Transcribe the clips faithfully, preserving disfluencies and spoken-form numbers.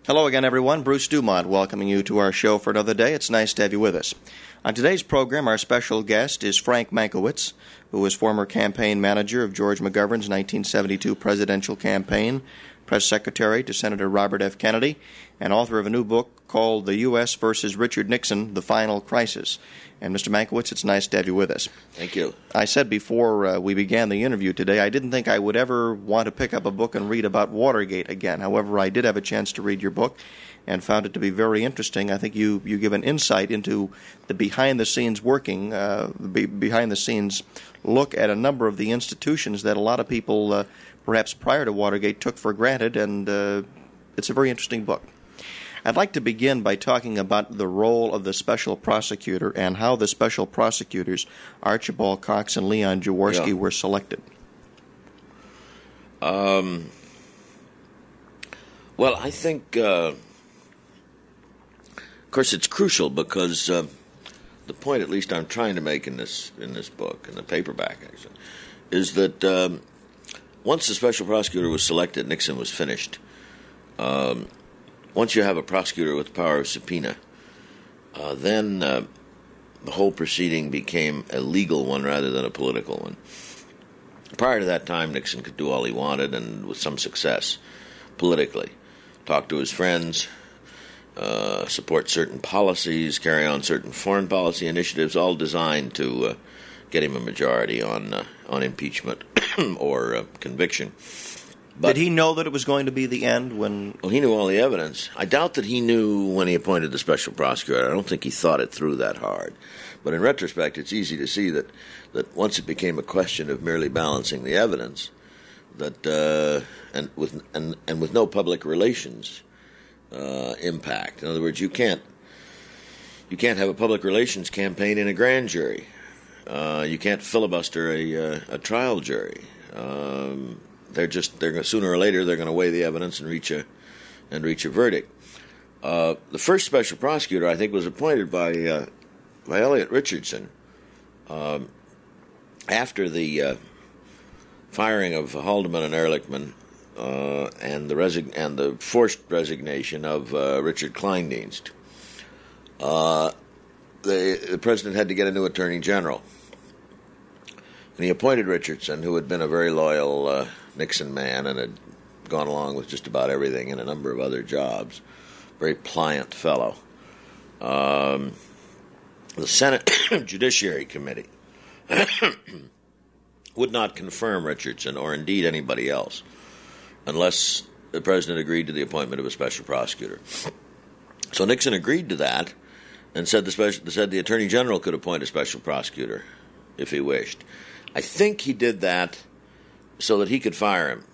Hello again, everyone. Bruce Dumont welcoming you to our show for another day. It's nice to have you with us. On today's program, our special guest is Frank Mankiewicz, who was former campaign manager of George McGovern's nineteen seventy-two presidential campaign, press secretary to Senator Robert F. Kennedy, and author of a new book called The U S versus Richard Nixon, The Final Crisis. And Mister Mankiewicz, it's nice to have you with us. Thank you. I said before uh, we began the interview today, I didn't think I would ever want to pick up a book and read about Watergate again. However, I did have a chance to read your book and found it to be very interesting. I think you, you give an insight into the behind-the-scenes working, uh, be, behind-the-scenes look at a number of the institutions that a lot of people, uh, perhaps prior to Watergate, took for granted, and uh, it's a very interesting book. I'd like to begin by talking about the role of the special prosecutor and how the special prosecutors, Archibald Cox and Leon Jaworski, yeah. were selected. Um, well, I think, uh, of course, it's crucial because uh, the point, at least I'm trying to make in this in this book, in the paperback, actually, is that um, once the special prosecutor was selected, Nixon was finished. Um, Once you have a prosecutor with the power of subpoena, uh, then uh, the whole proceeding became a legal one rather than a political one. Prior to that time, Nixon could do all he wanted, and with some success, politically. Talk to his friends, uh, support certain policies, carry on certain foreign policy initiatives, all designed to uh, get him a majority on, uh, on impeachment or uh, conviction. But, Did he know that it was going to be the end when... Well, he knew all the evidence. I doubt that he knew when he appointed the special prosecutor. I don't think he thought it through that hard. But in retrospect, it's easy to see that, that once it became a question of merely balancing the evidence, that uh, and with and, and with no public relations uh, impact. In other words, you can't you can't have a public relations campaign in a grand jury. Uh, you can't filibuster a, uh, a trial jury. Um, They're just they're sooner or later they're going to weigh the evidence and reach a and reach a verdict. Uh, the first special prosecutor, I think, was appointed by uh, by Elliot Richardson um, after the uh, firing of Haldeman and Ehrlichman uh, and the resig- and the forced resignation of uh, Richard Kleindienst. Uh, the, the president had to get a new attorney general, and he appointed Richardson, who had been a very loyal Uh, Nixon man and had gone along with just about everything in a number of other jobs. Very pliant fellow. Um, the Senate Judiciary Committee would not confirm Richardson or indeed anybody else unless the president agreed to the appointment of a special prosecutor. So Nixon agreed to that and said the, special, said the Attorney General could appoint a special prosecutor if he wished. I think he did that so that he could fire him,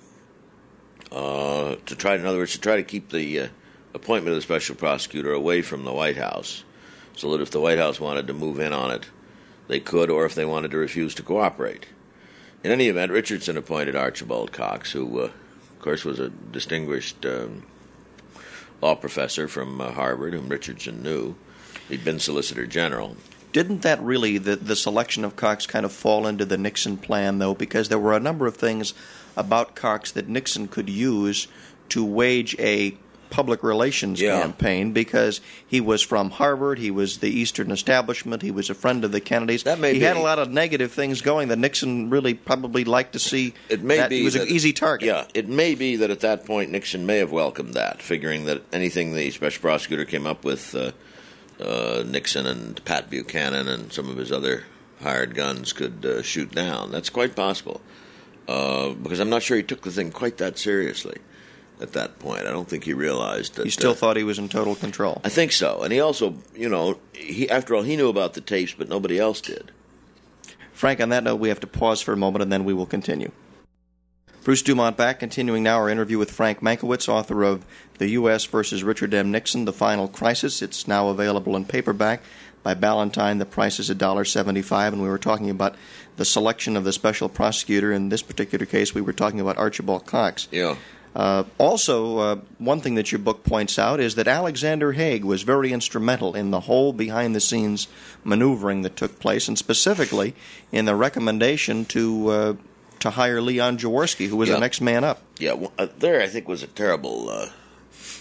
uh, to try, in other words, to try to keep the uh, appointment of the special prosecutor away from the White House, so that if the White House wanted to move in on it, they could, or if they wanted to refuse to cooperate. In any event, Richardson appointed Archibald Cox, who, uh, of course, was a distinguished um, law professor from uh, Harvard, whom Richardson knew. He'd been Solicitor General. Didn't that really, the, the selection of Cox, kind of fall into the Nixon plan, though? Because there were a number of things about Cox that Nixon could use to wage a public relations yeah. campaign, because he was from Harvard, he was the Eastern establishment, he was a friend of the Kennedys. That may he be. had a lot of negative things going that Nixon really probably liked to see. It may that be he was that, an easy target. Yeah, it may be that at that point Nixon may have welcomed that, figuring that anything the special prosecutor came up with, uh, Uh, Nixon and Pat Buchanan and some of his other hired guns could uh, shoot down. That's quite possible, uh, because I'm not sure he took the thing quite that seriously at that point. I don't think he realized that. He still uh, thought he was in total control. I think so. And he also, you know, he after all, he knew about the tapes, but nobody else did. Frank, on that note, we have to pause for a moment, and then we will continue. Bruce Dumont back, continuing now our interview with Frank Mankiewicz, author of The U S versus Richard M. Nixon, The Final Crisis. It's now available in paperback by Ballantine. The price is one dollar seventy-five, and we were talking about the selection of the special prosecutor. In this particular case, we were talking about Archibald Cox. Yeah. Uh, also, uh, one thing that your book points out is that Alexander Haig was very instrumental in the whole behind-the-scenes maneuvering that took place, and specifically in the recommendation to uh, to hire Leon Jaworski, who was yeah. the next man up. Yeah, well, uh, there I think was a terrible uh,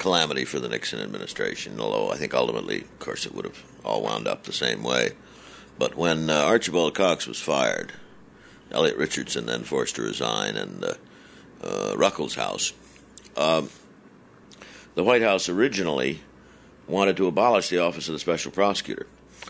calamity for the Nixon administration, although I think ultimately, of course, it would have all wound up the same way. But when uh, Archibald Cox was fired, Elliot Richardson then forced to resign, and uh, uh, Ruckelshaus, uh, the White House originally wanted to abolish the office of the special prosecutor,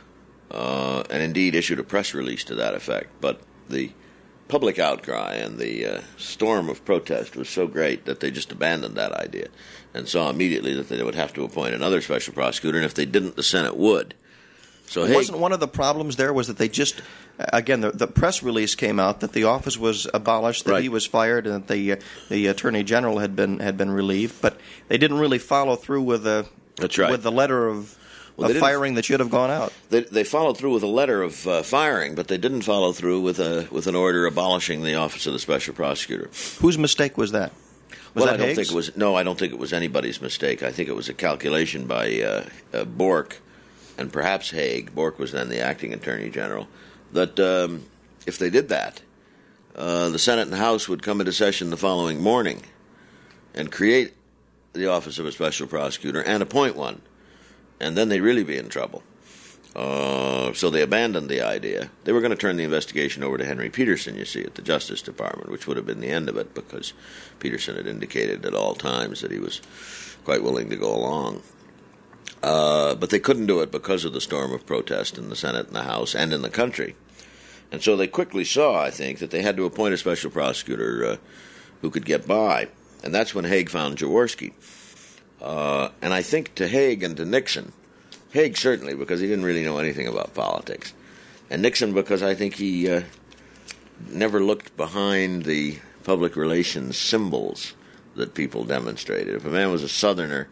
uh, and indeed issued a press release to that effect. But the public outcry and the uh, storm of protest was so great that they just abandoned that idea and saw immediately that they would have to appoint another special prosecutor, and if they didn't, the Senate would. So Haig, wasn't one of the problems there was that they just, again, the, the press release came out that the office was abolished, that right. he was fired, and that the uh, the Attorney General had been had been relieved, but they didn't really follow through with the That's right. with the letter of. Well, of firing that should have gone out. They, they followed through with a letter of uh, firing, but they didn't follow through with a with an order abolishing the office of the special prosecutor. Whose mistake was that? Was well, that I don't Haig's? think it was. No, I don't think it was anybody's mistake. I think it was a calculation by uh, uh, Bork and perhaps Haig. Bork was then the acting Attorney General. That um, if they did that, uh, the Senate and House would come into session the following morning and create the office of a special prosecutor and appoint one. And then they'd really be in trouble. Uh, so they abandoned the idea. They were going to turn the investigation over to Henry Peterson, you see, at the Justice Department, which would have been the end of it because Peterson had indicated at all times that he was quite willing to go along. Uh, but they couldn't do it because of the storm of protest in the Senate and the House and in the country. And so they quickly saw, I think, that they had to appoint a special prosecutor uh, who could get by. And that's when Haig found Jaworski. Uh, and I think to Haig and to Nixon, Haig certainly because he didn't really know anything about politics, and Nixon because I think he uh, never looked behind the public relations symbols that people demonstrated. If a man was a Southerner,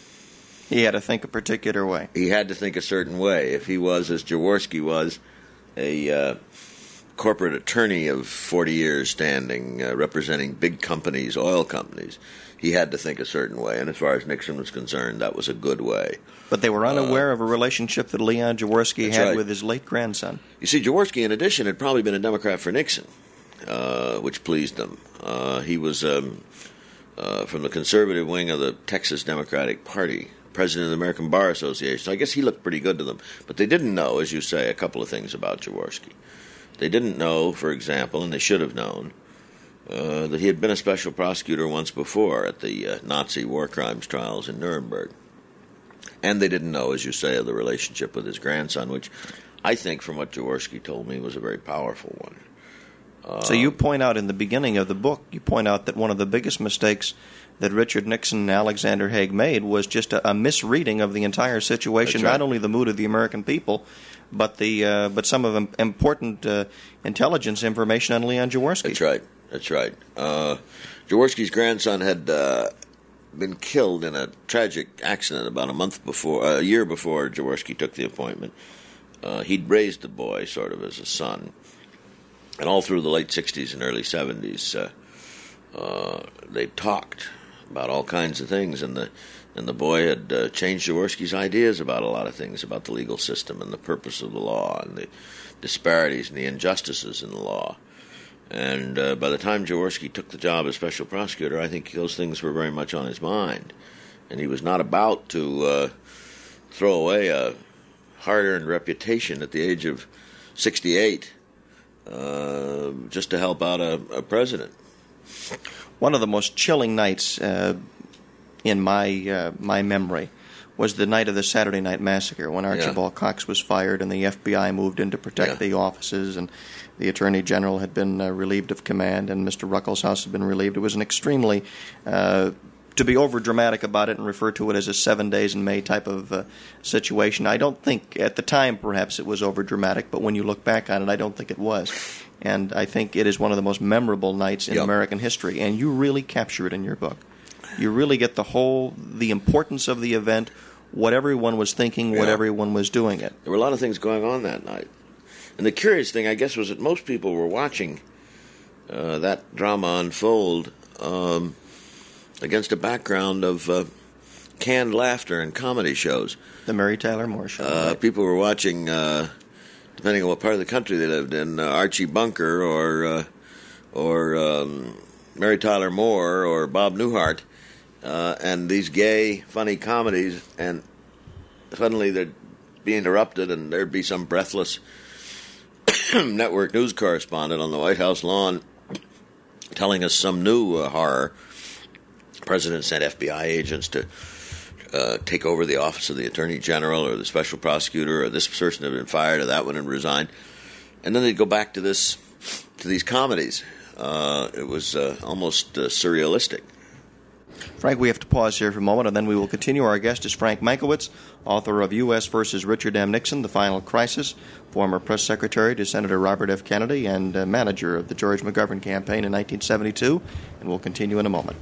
he had to think a particular way. He had to think a certain way. If he was, as Jaworski was, a uh, corporate attorney of forty years standing, uh, representing big companies, oil companies, he had to think a certain way, and as far as Nixon was concerned, that was a good way. But they were unaware uh, of a relationship that Leon Jaworski had right. with his late grandson. You see, Jaworski, in addition, had probably been a Democrat for Nixon, uh, which pleased them. Uh, he was um, uh, from the conservative wing of the Texas Democratic Party, president of the American Bar Association. So I guess he looked pretty good to them. But they didn't know, as you say, a couple of things about Jaworski. They didn't know, for example, and they should have known, Uh, that he had been a special prosecutor once before at the uh, Nazi war crimes trials in Nuremberg. And they didn't know, as you say, of the relationship with his grandson, which I think, from what Jaworski told me, was a very powerful one. Uh, so you point out in the beginning of the book, you point out that one of the biggest mistakes that Richard Nixon and Alexander Haig made was just a, a misreading of the entire situation, right. not only the mood of the American people, but the uh, but some of the important uh, intelligence information on Leon Jaworski. That's right. That's right. Uh, Jaworski's grandson had uh, been killed in a tragic accident about a month before, uh, a year before Jaworski took the appointment. Uh, he'd raised the boy sort of as a son. And all through the late sixties and early seventies, uh, uh, they talked about all kinds of things, and the and the boy had uh, changed Jaworski's ideas about a lot of things, about the legal system and the purpose of the law and the disparities and the injustices in the law. And uh, by the time Jaworski took the job as special prosecutor, I think those things were very much on his mind. And he was not about to uh, throw away a hard-earned reputation at the age of sixty-eight uh, just to help out a, a president. One of the most chilling nights uh, in my uh, my memory was the night of the Saturday Night Massacre, when Archibald yeah. Cox was fired and the F B I moved in to protect yeah. the offices, and the Attorney General had been uh, relieved of command, and Mister Ruckelshaus had been relieved. It was an extremely, uh, to be over-dramatic about it and refer to it as a seven days in May type of uh, situation. I don't think, at the time perhaps it was over-dramatic, but when you look back on it, I don't think it was. And I think it is one of the most memorable nights in yep. American history, and you really capture it in your book. You really get the whole, the importance of the event, what everyone was thinking, what yeah. everyone was doing it. There were a lot of things going on that night. And the curious thing, I guess, was that most people were watching uh, that drama unfold um, against a background of uh, canned laughter and comedy shows. The Mary Tyler Moore Show. Uh, right? People were watching, uh, depending on what part of the country they lived in, uh, Archie Bunker or uh, or um, Mary Tyler Moore or Bob Newhart uh, and these gay, funny comedies, and suddenly they'd be interrupted, and there'd be some breathless network news correspondent on the White House lawn telling us some new uh, horror. The president sent F B I agents to uh, take over the office of the Attorney General or the Special Prosecutor, or this person had been fired or that one had resigned. And then they'd go back to this, to these comedies. Uh, it was uh, almost uh, surrealistic. Frank, we have to pause here for a moment, and then we will continue. Our guest is Frank Mankiewicz, author of U S versus Richard M. Nixon, The Final Crisis, former press secretary to Senator Robert F. Kennedy, and uh, manager of the George McGovern campaign in nineteen seventy-two, and we'll continue in a moment.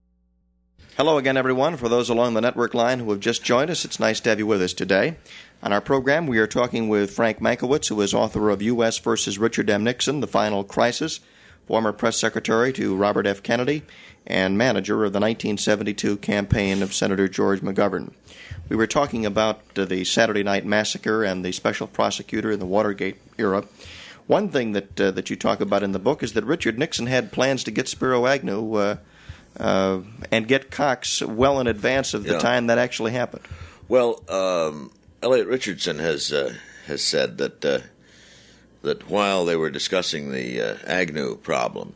Hello again, everyone. For those along the network line who have just joined us, it's nice to have you with us today. On our program, we are talking with Frank Mankiewicz, who is author of U S versus Richard M. Nixon, The Final Crisis, former press secretary to Robert F. Kennedy, and manager of the nineteen seventy-two campaign of Senator George McGovern. We were talking about uh, the Saturday Night Massacre and the special prosecutor in the Watergate era. One thing that uh, that you talk about in the book is that Richard Nixon had plans to get Spiro Agnew uh, uh, and get Cox well in advance of the yeah. time that actually happened. Well, um, Elliot Richardson has uh, has said that uh, that while they were discussing the uh, Agnew problem,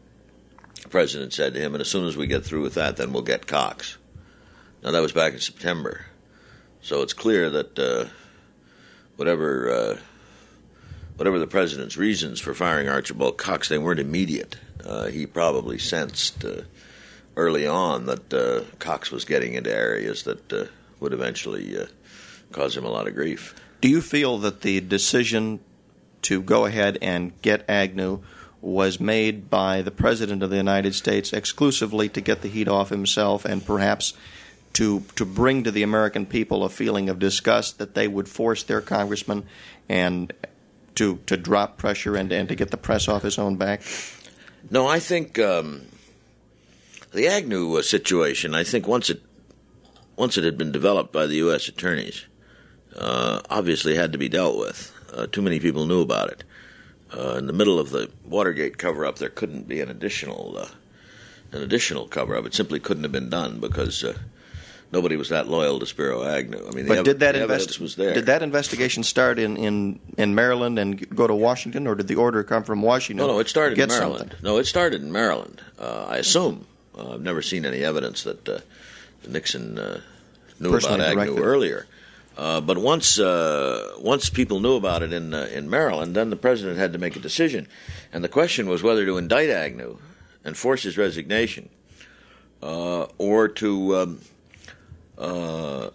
the president said to him, and as soon as we get through with that, then we'll get Cox. Now, that was back in September. So it's clear that uh, whatever uh, whatever the president's reasons for firing Archibald Cox, they weren't immediate. Uh, he probably sensed uh, early on that uh, Cox was getting into areas that uh, would eventually uh, cause him a lot of grief. Do you feel that the decision to go ahead and get Agnew was made by the President of the United States exclusively to get the heat off himself and perhaps to to bring to the American people a feeling of disgust that they would force their congressman and to to drop pressure and, and to get the press off his own back? No, I think um, the Agnew uh, situation, I think once it once it had been developed by the U S attorneys, uh, obviously had to be dealt with. Uh, too many people knew about it. Uh, in the middle of the Watergate cover-up, there couldn't be an additional uh, an additional cover-up. It simply couldn't have been done because uh, nobody was that loyal to Spiro Agnew. I mean, the, but ev- did that the invest- evidence was there. Did that investigation start in, in, in Maryland and go to Washington, or did the order come from Washington? No, no, it started in get Maryland. Something? No, it started in Maryland. Uh, I assume. Uh, I've never seen any evidence that uh, Nixon uh, knew Personally about Agnew directed. earlier. Uh, but once uh, once people knew about it in uh, in Maryland, then the president had to make a decision, and the question was whether to indict Agnew and force his resignation, uh, or to um, uh,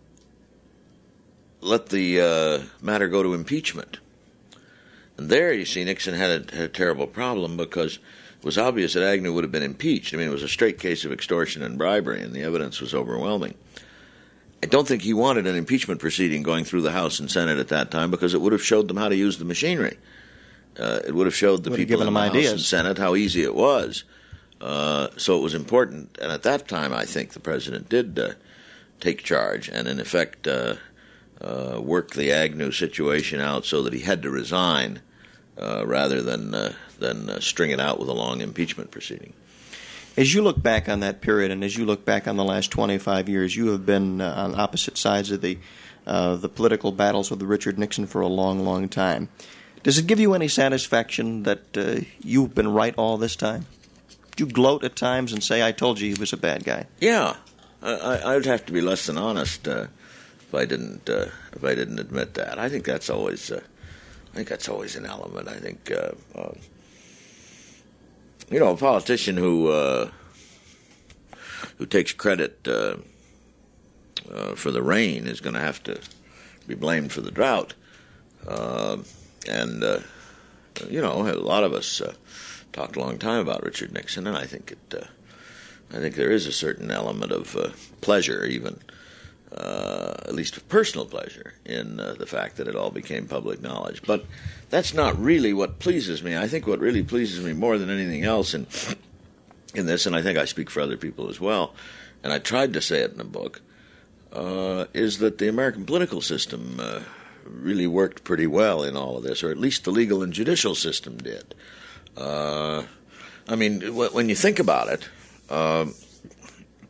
let the uh, matter go to impeachment. And there, you see, Nixon had a, had a terrible problem because it was obvious that Agnew would have been impeached. I mean, it was a straight case of extortion and bribery, and the evidence was overwhelming. I don't think he wanted an impeachment proceeding going through the House and Senate at that time because it would have showed them how to use the machinery. Uh, it would have showed the would have people given in the them House ideas. and Senate how easy it was. Uh, so it was important. And at that time, I think the president did uh, take charge and, in effect, uh, uh, work the Agnew situation out so that he had to resign uh, rather than, uh, than uh, string it out with a long impeachment proceeding. As you look back on that period, and as you look back on the last twenty-five years, you have been uh, on opposite sides of the uh, the political battles with Richard Nixon for a long, long time. Does it give you any satisfaction that uh, you've been right all this time? Do you gloat at times and say, "I told you he was a bad guy"? Yeah, I, I would have to be less than honest uh, if I didn't uh, if I didn't admit that. I think that's always uh, I think that's always an element. I think. Uh, uh, You know, a politician who uh, who takes credit uh, uh, for the rain is going to have to be blamed for the drought. Uh, and, uh, you know, a lot of us uh, talked a long time about Richard Nixon, and I think it. Uh, I think there is a certain element of uh, pleasure, even, uh, at least of personal pleasure, in uh, the fact that it all became public knowledge. But that's not really what pleases me. I think what really pleases me more than anything else in in this, and I think I speak for other people as well, and I tried to say it in the book, uh, is that the American political system uh, really worked pretty well in all of this, or at least the legal and judicial system did. Uh, I mean, w- when you think about it, uh,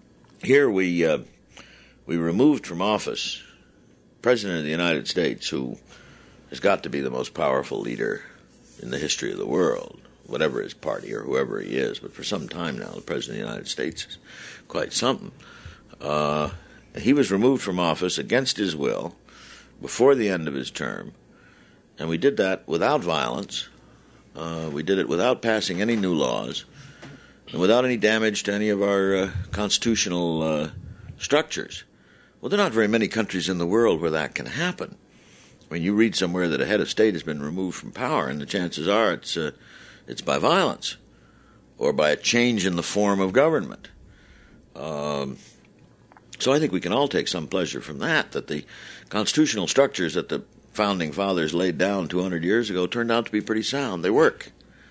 here we uh, we removed from office President of the United States, who has got to be the most powerful leader in the history of the world, whatever his party or whoever he is. But for some time now, the President of the United States is quite something. Uh, he was removed from office against his will before the end of his term, and we did that without violence. Uh, we did it without passing any new laws and without any damage to any of our uh, constitutional uh, structures. Well, there are not very many countries in the world where that can happen. When you read somewhere that a head of state has been removed from power, and the chances are it's uh, it's by violence or by a change in the form of government. Um, so I think we can all take some pleasure from that, that the constitutional structures that the Founding Fathers laid down two hundred years ago turned out to be pretty sound. They work.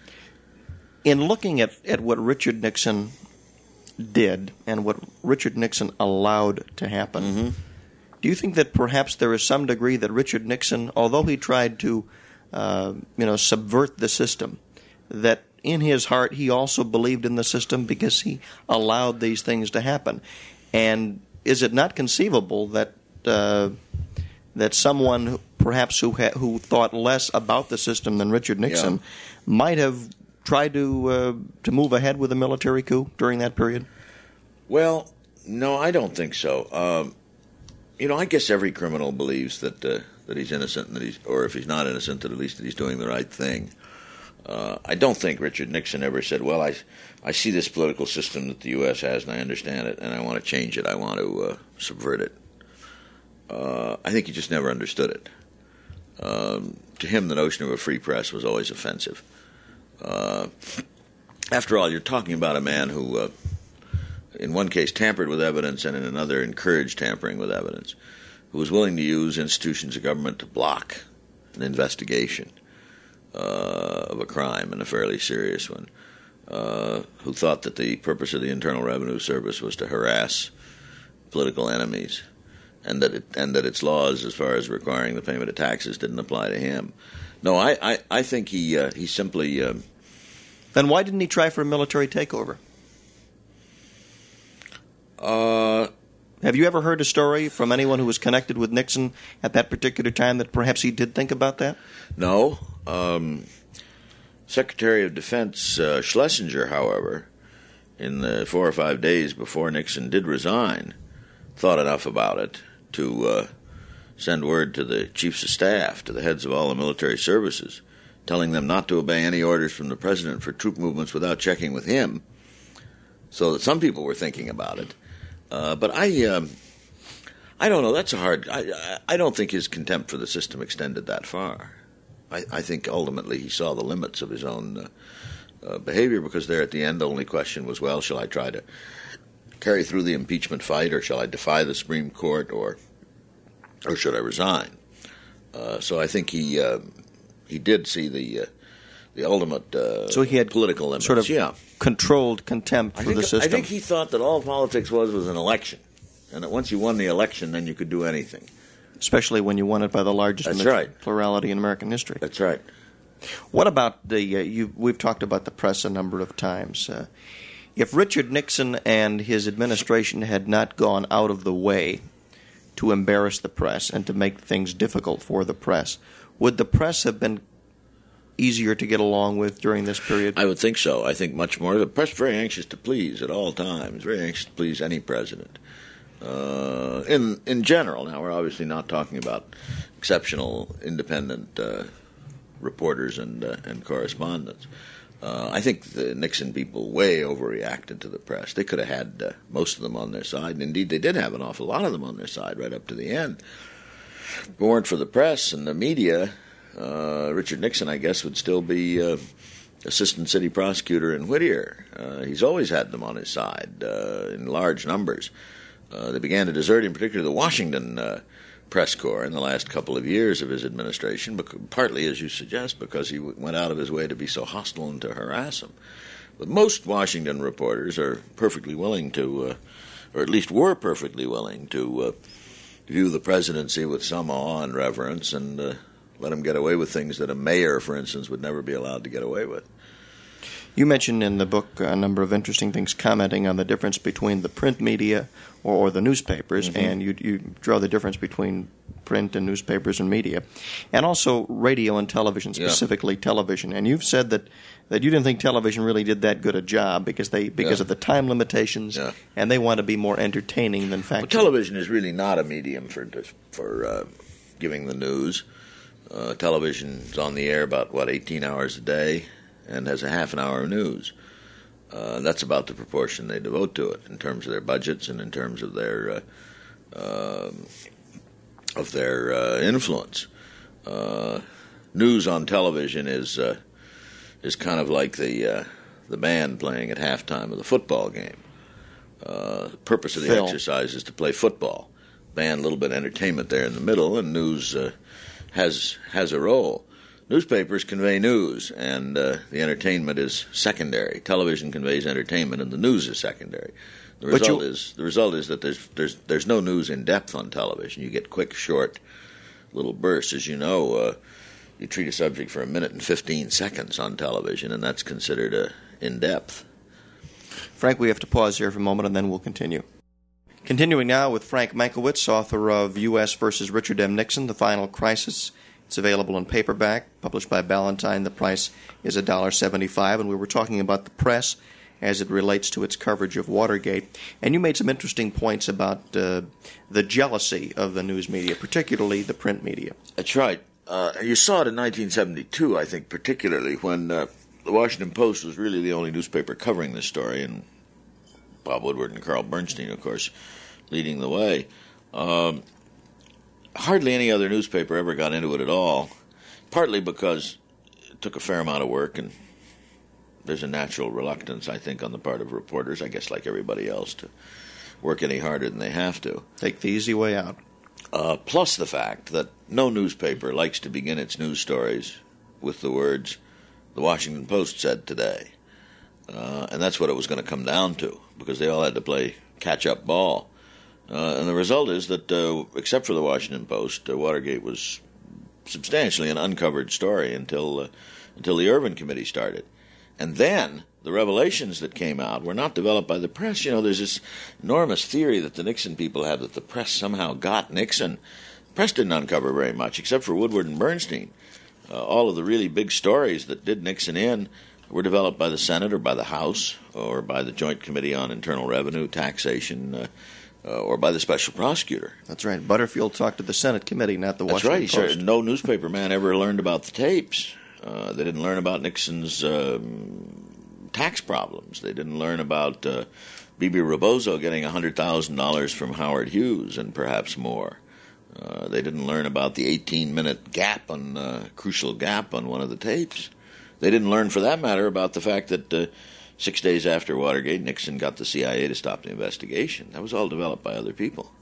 In looking at, at what Richard Nixon did and what Richard Nixon allowed to happen, mm-hmm. do you think that perhaps there is some degree that Richard Nixon, although he tried to uh, you know, subvert the system, that in his heart he also believed in the system because he allowed these things to happen? And is it not conceivable that uh, that someone who, perhaps who ha- who thought less about the system than Richard Nixon yeah. might have tried to uh, to move ahead with a military coup during that period? Well, no, I don't think so. Um, you know, I guess every criminal believes that uh, that he's innocent, and that he's, or if he's not innocent, that at least that he's doing the right thing. Uh, I don't think Richard Nixon ever said, well, I, I see this political system that the U S has, and I understand it, and I want to change it. I want to uh, subvert it. Uh, I think he just never understood it. Um, to him, the notion of a free press was always offensive. Uh, after all, you're talking about a man who, uh, in one case, tampered with evidence, and in another, encouraged tampering with evidence, who was willing to use institutions of government to block an investigation uh, of a crime, and a fairly serious one, uh, who thought that the purpose of the Internal Revenue Service was to harass political enemies, and that it, and that its laws, as far as requiring the payment of taxes, didn't apply to him. No, I, I, I think he uh, he simply... Um, then why didn't he try for a military takeover? Uh, Have you ever heard a story from anyone who was connected with Nixon at that particular time that perhaps he did think about that? No. Um, Secretary of Defense uh, Schlesinger, however, in the four or five days before Nixon did resign, thought enough about it to uh, send word to the chiefs of staff, to the heads of all the military services, telling them not to obey any orders from the president for troop movements without checking with him, so that some people were thinking about it. Uh, but I, um, I don't know. That's a hard. I, I don't think his contempt for the system extended that far. I, I think ultimately he saw the limits of his own uh, uh, behavior, because there at the end the only question was, well, shall I try to carry through the impeachment fight, or shall I defy the Supreme Court, or or should I resign? Uh, so I think he uh, he did see the uh, the ultimate uh, so he had political limits. Sort of yeah. controlled contempt I for think, the system. I think he thought that all politics was was an election, and that once you won the election, then you could do anything. Especially when you won it by the largest That's right. plurality in American history. That's right. What about the? Uh, you, we've talked about the press a number of times. Uh, if Richard Nixon and his administration had not gone out of the way to embarrass the press and to make things difficult for the press, would the press have been easier to get along with during this period? I would think so. I think much more. The press is very anxious to please at all times, very anxious to please any president. Uh, in in general, now we're obviously not talking about exceptional independent uh, reporters and uh, and correspondents. Uh, I think the Nixon people way overreacted to the press. They could have had uh, most of them on their side, and indeed they did have an awful lot of them on their side right up to the end. If it weren't for the press and the media, uh, Richard Nixon, I guess, would still be uh, assistant city prosecutor in Whittier. Uh, he's always had them on his side uh, in large numbers. Uh, they began to desert, in particular, the Washington uh, press corps in the last couple of years of his administration, because, partly, as you suggest, because he w- went out of his way to be so hostile and to harass him. But most Washington reporters are perfectly willing to, uh, or at least were perfectly willing to uh, view the presidency with some awe and reverence, and uh, let him get away with things that a mayor, for instance, would never be allowed to get away with. You mentioned in the book a number of interesting things, commenting on the difference between the print media or, or the newspapers, mm-hmm. and you, you draw the difference between print and newspapers and media, and also radio and television, specifically yeah. television. And you've said that, that you didn't think television really did that good a job because they because yeah. of the time limitations, yeah. and they want to be more entertaining than factual. Well, television is really not a medium for for uh, giving the news. Uh, television's on the air about, what, eighteen hours a day, and has a half an hour of news. Uh, that's about the proportion they devote to it in terms of their budgets and in terms of their uh, uh, of their uh, influence. Uh, news on television is uh, is kind of like the uh, the band playing at halftime of the football game. Uh, the purpose of the Phil. exercise is to play football. Band, a little bit of entertainment there in the middle, and news uh, has has a role. Newspapers convey news, and uh, the entertainment is secondary. Television conveys entertainment, and the news is secondary. The result is the result is that there's there's there's no news in depth on television. You get quick, short, little bursts. As you know, uh, you treat a subject for a minute and fifteen seconds on television, and that's considered uh, in depth. Frank, we have to pause here for a moment, and then we'll continue. Continuing now with Frank Mankiewicz, author of U S versus Richard M. Nixon, The Final Crisis. It's available in paperback, published by Ballantine. The price is one dollar seventy-five, and we were talking about the press as it relates to its coverage of Watergate. And you made some interesting points about uh, the jealousy of the news media, particularly the print media. That's right. Uh, you saw it in nineteen seventy-two, I think, particularly, when uh, the Washington Post was really the only newspaper covering this story, and Bob Woodward and Carl Bernstein, of course, leading the way. Um, hardly any other newspaper ever got into it at all, partly because it took a fair amount of work, and there's a natural reluctance, I think, on the part of reporters, I guess like everybody else, to work any harder than they have to. Take the easy way out. Uh, plus the fact that no newspaper likes to begin its news stories with the words, "The Washington Post said today." Uh, and that's what it was going to come down to, because they all had to play catch-up ball. Uh, and the result is that, uh, except for the Washington Post, uh, Watergate was substantially an uncovered story until uh, until the Ervin Committee started. And then the revelations that came out were not developed by the press. You know, there's this enormous theory that the Nixon people have that the press somehow got Nixon. The press didn't uncover very much, except for Woodward and Bernstein. Uh, all of the really big stories that did Nixon in were developed by the Senate or by the House or by the Joint Committee on Internal Revenue, Taxation, uh, uh, or by the Special Prosecutor. That's right. Butterfield talked to the Senate Committee, not the That's Washington right. Post. Sure. No newspaper man ever learned about the tapes. Uh, they didn't learn about Nixon's um, tax problems. They didn't learn about uh, Bebe Rebozo getting one hundred thousand dollars from Howard Hughes and perhaps more. Uh, they didn't learn about the eighteen-minute gap, on uh, crucial gap on one of the tapes. They didn't learn, for that matter, about the fact that uh, six days after Watergate, Nixon got the C I A to stop the investigation. That was all developed by other people.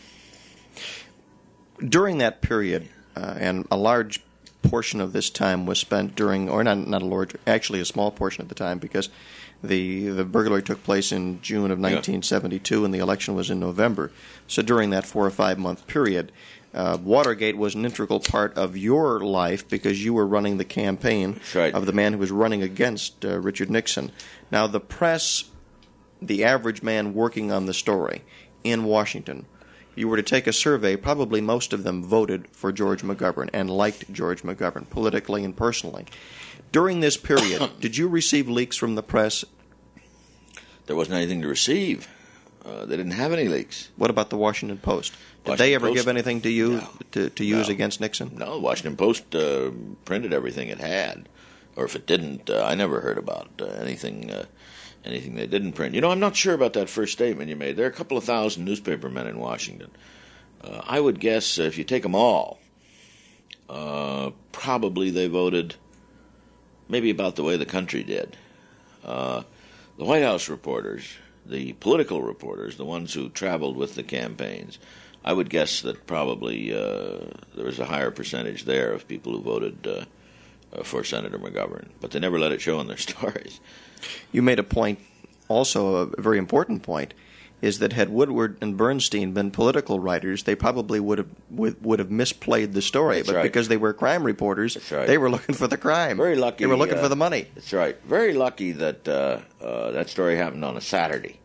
During that period, uh, and a large portion of this time was spent during, or not not a large, actually a small portion of the time, because the the burglary took place in June of nineteen seventy-two, yeah. and the election was in November. So during that four or five month period, Uh, Watergate was an integral part of your life because you were running the campaign right. of the man who was running against uh, Richard Nixon. Now, the press, the average man working on the story in Washington, you were to take a survey, probably most of them voted for George McGovern and liked George McGovern politically and personally. During this period, did you receive leaks from the press? There wasn't anything to receive. Uh, they didn't have any leaks. What about the Washington Post? Did Washington they ever Post? give anything to you no. to, to use no. against Nixon? No, the Washington Post uh, printed everything it had. Or if it didn't, uh, I never heard about uh, anything uh, anything they didn't print. You know, I'm not sure about that first statement you made. There are a couple of thousand newspaper men in Washington. Uh, I would guess uh, if you take them all, uh, probably they voted maybe about the way the country did. Uh, the White House reporters, the political reporters, the ones who traveled with the campaigns, I would guess that probably uh, there was a higher percentage there of people who voted uh, uh, for Senator McGovern, but they never let it show in their stories. You made a point, also a very important point, is that had Woodward and Bernstein been political writers, they probably would have would, would have misplayed the story. That's but right. because they were crime reporters, That's right. they were looking for the crime. Very lucky. They were looking uh, for the money. That's right. Very lucky that uh, uh, that story happened on a Saturday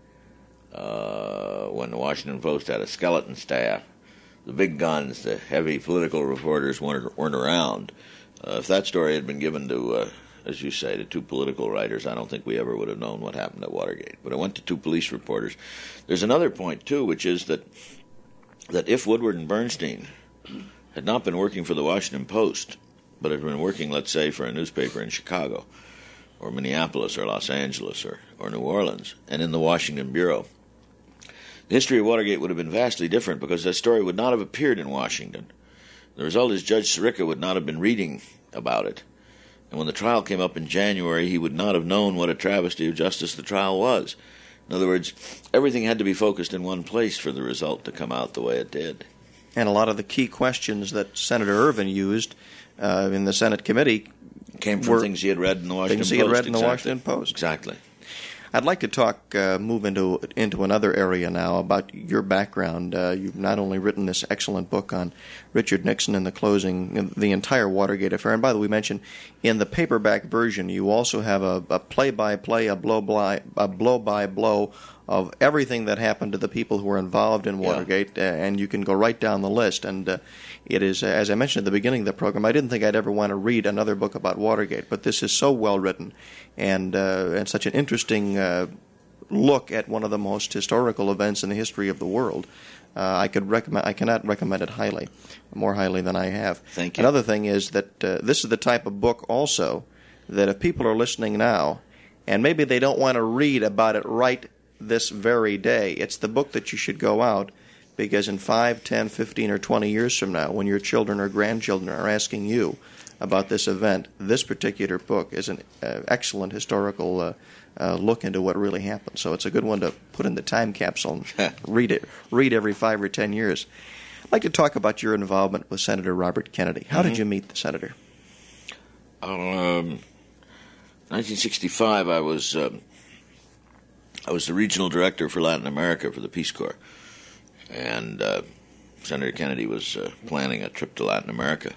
uh, when the Washington Post had a skeleton staff. The big guns, the heavy political reporters weren't, weren't around. Uh, if that story had been given to, uh, as you say, to two political writers, I don't think we ever would have known what happened at Watergate. But it went to two police reporters. There's another point, too, which is that that if Woodward and Bernstein had not been working for the Washington Post, but had been working, let's say, for a newspaper in Chicago or Minneapolis or Los Angeles or, or New Orleans, and in the Washington Bureau, the history of Watergate would have been vastly different because that story would not have appeared in Washington. The result is Judge Sirica would not have been reading about it. And when the trial came up in January, he would not have known what a travesty of justice the trial was. In other words, everything had to be focused in one place for the result to come out the way it did. And a lot of the key questions that Senator Ervin used uh, in the Senate committee came from things he had read in the Washington things Post. Things he had read in exactly. the Washington Post. Exactly. I'd like to talk, uh, move into into another area now about your background. Uh, you've not only written this excellent book on Richard Nixon and the closing, the entire Watergate affair, and by the way, we mentioned in the paperback version, you also have a, a play-by-play, a blow-by, a blow-by-blow of everything that happened to the people who were involved in Watergate, yeah. uh, and you can go right down the list. And uh, it is, uh, as I mentioned at the beginning of the program, I didn't think I'd ever want to read another book about Watergate, but this is so well written and uh, and such an interesting uh, look at one of the most historical events in the history of the world. Uh, I could recommend. I cannot recommend it highly, more highly than I have. Thank you. Another thing is that uh, this is the type of book also that if people are listening now, and maybe they don't want to read about it right this very day, it's the book that you should go out, because in five, ten, fifteen, or twenty years from now, when your children or grandchildren are asking you about this event, this particular book is an uh, excellent historical uh, uh, look into what really happened. So it's a good one to put in the time capsule and read it. Read every five or ten years. I'd like to talk about your involvement with Senator Robert Kennedy. How mm-hmm. did you meet the senator? Um, nineteen sixty-five, I was um, I was the regional director for Latin America for the Peace Corps, and uh, Senator Kennedy was uh, planning a trip to Latin America.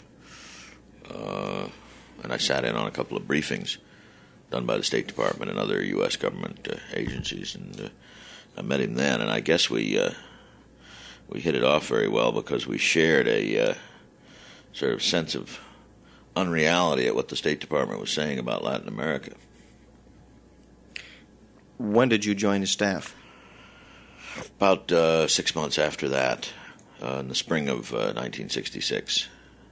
Uh, and I sat in on a couple of briefings done by the State Department and other U S government uh, agencies, and uh, I met him then. And I guess we uh, we hit it off very well because we shared a uh, sort of sense of unreality at what the State Department was saying about Latin America. When did you join his staff? About uh, six months after that, uh, in the spring of uh, nineteen sixty-six.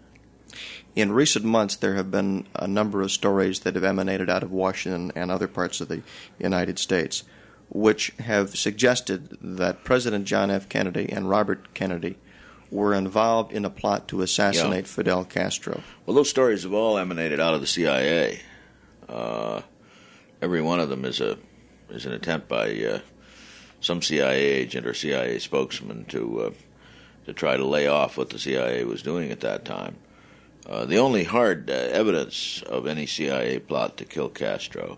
In recent months, there have been a number of stories that have emanated out of Washington and other parts of the United States, which have suggested that President John F. Kennedy and Robert Kennedy were involved in a plot to assassinate yeah. Fidel Castro. Well, those stories have all emanated out of the C I A. Uh, every one of them is a is an attempt by uh, some C I A agent or C I A spokesman to uh, to try to lay off what the C I A was doing at that time. Uh, the only hard uh, evidence of any C I A plot to kill Castro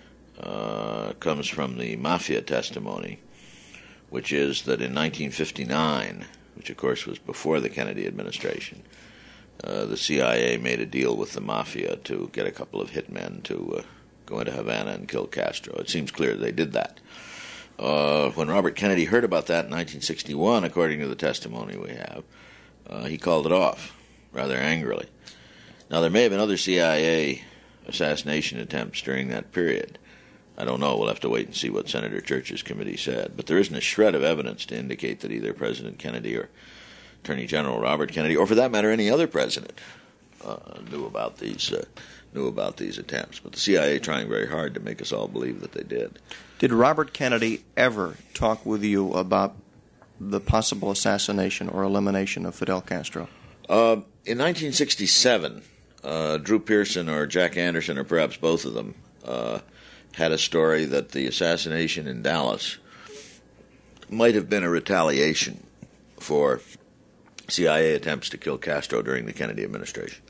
uh, comes from the mafia testimony, which is that in nineteen fifty-nine, which of course was before the Kennedy administration, uh, the C I A made a deal with the mafia to get a couple of hitmen to uh, go into Havana and kill Castro. It seems clear they did that. Uh, when Robert Kennedy heard about that in nineteen sixty-one, according to the testimony we have, uh, he called it off rather angrily. Now, there may have been other C I A assassination attempts during that period. I don't know. We'll have to wait and see what Senator Church's committee said. But there isn't a shred of evidence to indicate that either President Kennedy or Attorney General Robert Kennedy, or for that matter any other president, uh, knew about these uh, knew about these attempts. But the C I A trying very hard to make us all believe that they did. Did Robert Kennedy ever talk with you about the possible assassination or elimination of Fidel Castro? Uh, in nineteen sixty-seven, uh, Drew Pearson or Jack Anderson, or perhaps both of them, uh, had a story that the assassination in Dallas might have been a retaliation for C I A attempts to kill Castro during the Kennedy administration.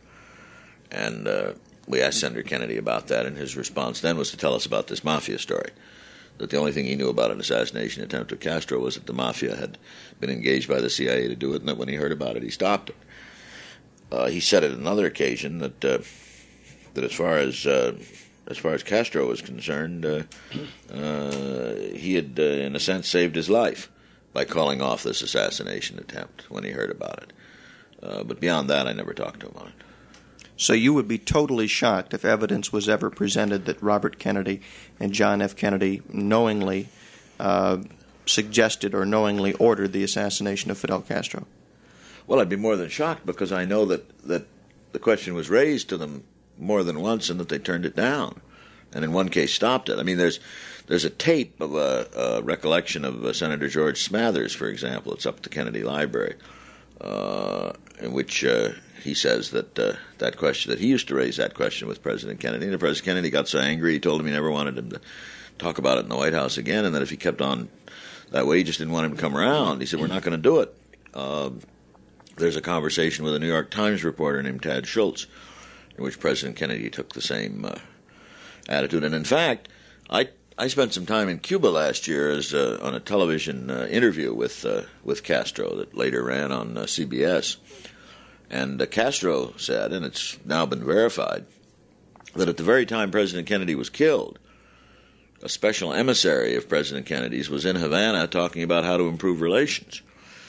And uh, we asked Senator Kennedy about that, and his response then was to tell us about this mafia story. that the only thing he knew about an assassination attempt of Castro was that the mafia had been engaged by the C I A to do it, and that when he heard about it, he stopped it. Uh, he said at another occasion that uh, that as far as uh, as far as Castro was concerned, uh, uh, he had, uh, in a sense, saved his life by calling off this assassination attempt when he heard about it. Uh, but beyond that, I never talked to him on it. So you would be totally shocked if evidence was ever presented that Robert Kennedy and John F. Kennedy knowingly uh, suggested or knowingly ordered the assassination of Fidel Castro? Well, I'd be more than shocked, because I know that, that the question was raised to them more than once and that they turned it down, and in one case stopped it. I mean, there's there's a tape of a, a recollection of uh, Senator George Smathers, for example. It's up at the Kennedy Library, uh, in which uh, he says that uh, that question, that he used to raise that question with President Kennedy, and President Kennedy got so angry he told him he never wanted him to talk about it in the White House again, and that if he kept on that way, he just didn't want him to come around. He said, we're not going to do it. Uh, there's a conversation with a New York Times reporter named Tad Schultz, in which President Kennedy took the same uh, attitude. And in fact, I I spent some time in Cuba last year as uh, on a television uh, interview with uh, with Castro that later ran on uh, C B S. And uh, Castro said, and it's now been verified, that at the very time President Kennedy was killed, a special emissary of President Kennedy's was in Havana talking about how to improve relations.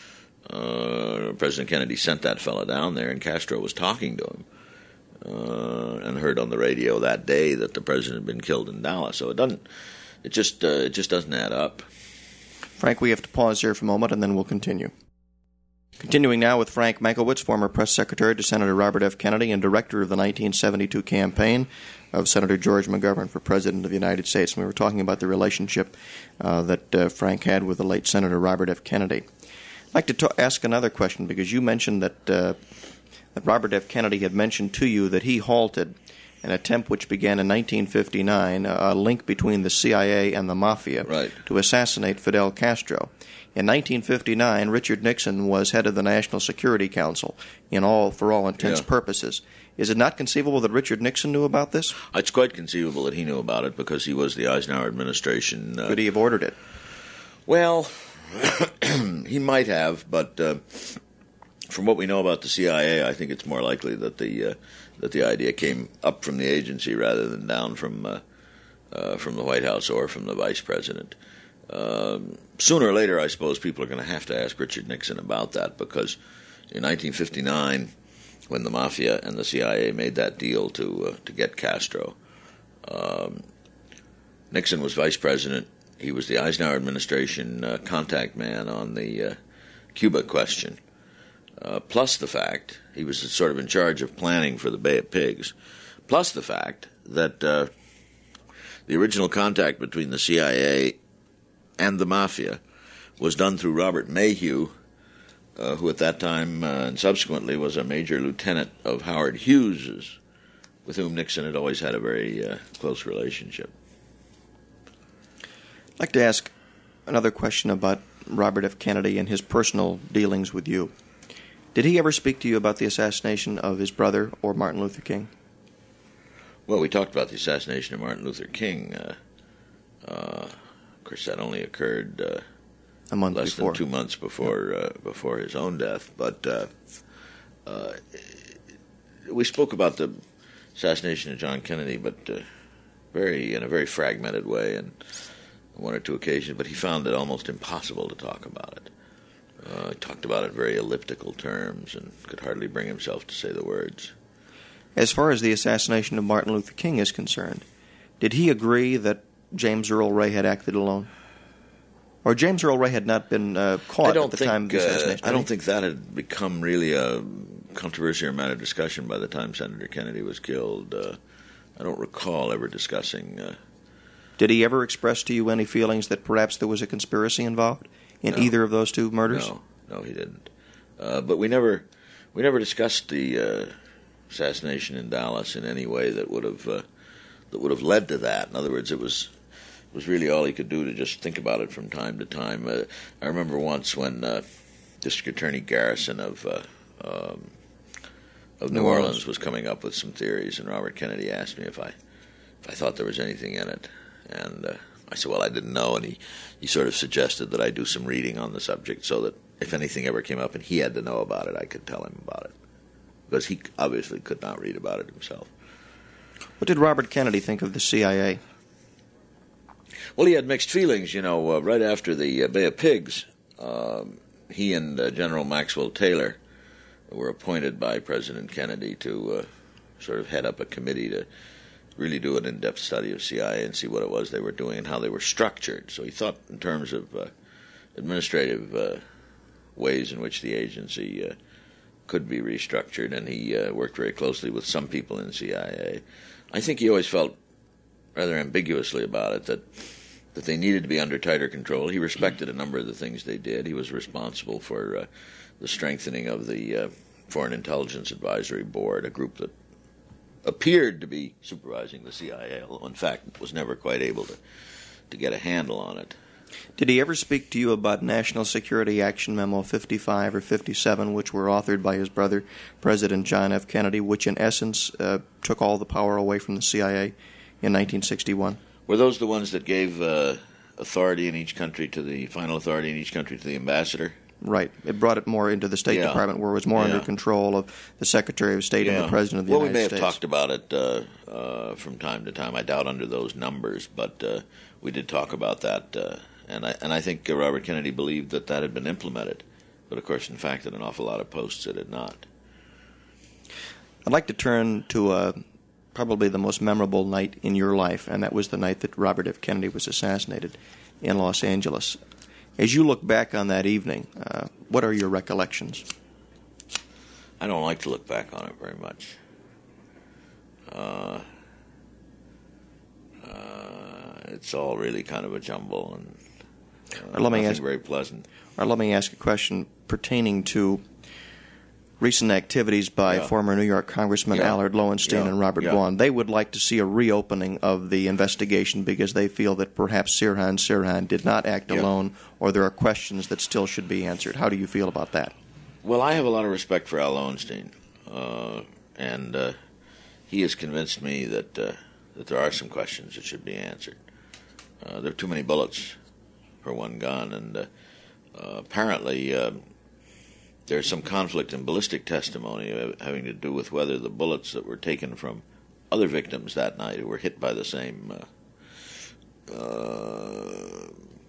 Uh, President Kennedy sent that fellow down there, and Castro was talking to him. Uh, and heard on the radio that day that the president had been killed in Dallas. So it doesn't, it just, uh, it just doesn't add up. Frank, we have to pause here for a moment, and then we'll continue. Continuing now with Frank Mankiewicz, former press secretary to Senator Robert F. Kennedy and director of the nineteen seventy-two campaign of Senator George McGovern for President of the United States. And we were talking about the relationship uh, that uh, Frank had with the late Senator Robert F. Kennedy. I'd like to ta- ask another question, because you mentioned that uh, that Robert F. Kennedy had mentioned to you that he halted an attempt which began in nineteen fifty-nine, a link between the C I A and the Mafia, right, to assassinate Fidel Castro. In nineteen fifty-nine, Richard Nixon was head of the National Security Council, in all for all intents and yeah. purposes. Is it not conceivable that Richard Nixon knew about this? It's quite conceivable that he knew about it, because he was the Eisenhower administration. Uh, Could he have ordered it? Well, he might have, but uh, from what we know about the C I A, I think it's more likely that the uh, that the idea came up from the agency rather than down from uh, uh, from the White House or from the vice president. Um, sooner or later, I suppose people are going to have to ask Richard Nixon about that, because in nineteen fifty-nine, when the Mafia and the C I A made that deal to uh, to get Castro, um, Nixon was vice president. He was the Eisenhower administration uh, contact man on the uh, Cuba question. Uh, plus the fact, he was sort of in charge of planning for the Bay of Pigs, plus the fact that uh, the original contact between the C I A and the Mafia was done through Robert Mayhew, uh, who at that time uh, and subsequently was a major lieutenant of Howard Hughes's, with whom Nixon had always had a very uh, close relationship. I'd like to ask another question about Robert F. Kennedy and his personal dealings with you. Did he ever speak to you about the assassination of his brother or Martin Luther King? Well, we talked about the assassination of Martin Luther King. Uh, uh, of course, that only occurred uh, a month less before. than two months before uh, before his own death. But uh, uh, we spoke about the assassination of John Kennedy, but uh, very in a very fragmented way, and on one or two occasions. But he found it almost impossible to talk about it. Uh, he talked about it in very elliptical terms and could hardly bring himself to say the words. As far as the assassination of Martin Luther King is concerned, did he agree that James Earl Ray had acted alone? Or James Earl Ray had not been uh, caught at the think, time of the assassination? Uh, I don't think that had become really a controversy or matter of discussion by the time Senator Kennedy was killed. Uh, I don't recall ever discussing... Uh, Did he ever express to you any feelings that perhaps there was a conspiracy involved in no, either of those two murders? No, no, he didn't. Uh, but we never, we never discussed the uh, assassination in Dallas in any way that would have uh, that would have led to that. In other words, it was it was really all he could do to just think about it from time to time. Uh, I remember once when uh, District Attorney Garrison of uh, um, of New, New Orleans. Orleans was coming up with some theories, and Robert Kennedy asked me if I if I thought there was anything in it, and uh, I said, well, I didn't know, and he, he sort of suggested that I do some reading on the subject so that if anything ever came up and he had to know about it, I could tell him about it. Because he obviously could not read about it himself. What did Robert Kennedy think of the C I A? Well, he had mixed feelings, you know. Uh, right after the uh, Bay of Pigs, uh, he and uh, General Maxwell Taylor were appointed by President Kennedy to uh, sort of head up a committee to really do an in-depth study of C I A and see what it was they were doing and how they were structured. So he thought in terms of uh, administrative uh, ways in which the agency uh, could be restructured, and he uh, worked very closely with some people in C I A. I think he always felt rather ambiguously about it, that that they needed to be under tighter control. He respected a number of the things they did. He was responsible for uh, the strengthening of the uh, Foreign Intelligence Advisory Board, a group that appeared to be supervising the C I A, although in fact was never quite able to, to get a handle on it. Did he ever speak to you about National Security Action Memo fifty-five or fifty-seven, which were authored by his brother, President John F. Kennedy, which in essence uh, took all the power away from the C I A in nineteen sixty-one? Were those the ones that gave uh, authority in each country to the final authority in each country to the ambassador? Right. It brought it more into the State yeah. Department, where it was more yeah. under control of the Secretary of State yeah. and the President of the well, United States. Well, we may have talked about it uh, uh, from time to time. I doubt under those numbers, but uh, we did talk about that. Uh, and I and I think uh, Robert Kennedy believed that that had been implemented. But, of course, in fact, at an awful lot of posts it had not. I'd like to turn to uh, probably the most memorable night in your life, and that was the night that Robert F. Kennedy was assassinated in Los Angeles. As you look back on that evening, uh, what are your recollections? I don't like to look back on it very much. Uh, uh, it's all really kind of a jumble and uh, or let me nothing ask, very pleasant. Or let me ask a question pertaining to recent activities by yeah. former New York Congressman yeah. Allard Lowenstein yeah. and Robert yeah. Vaughn. They would like to see a reopening of the investigation because they feel that perhaps Sirhan Sirhan did not act yeah. alone, or there are questions that still should be answered. How do you feel about that? Well, I have a lot of respect for Al Lowenstein, uh, and uh, he has convinced me that uh, that there are some questions that should be answered. Uh, there are too many bullets for one gun, and uh, uh, apparently uh, there's some conflict in ballistic testimony having to do with whether the bullets that were taken from other victims that night who were hit by the same uh, uh,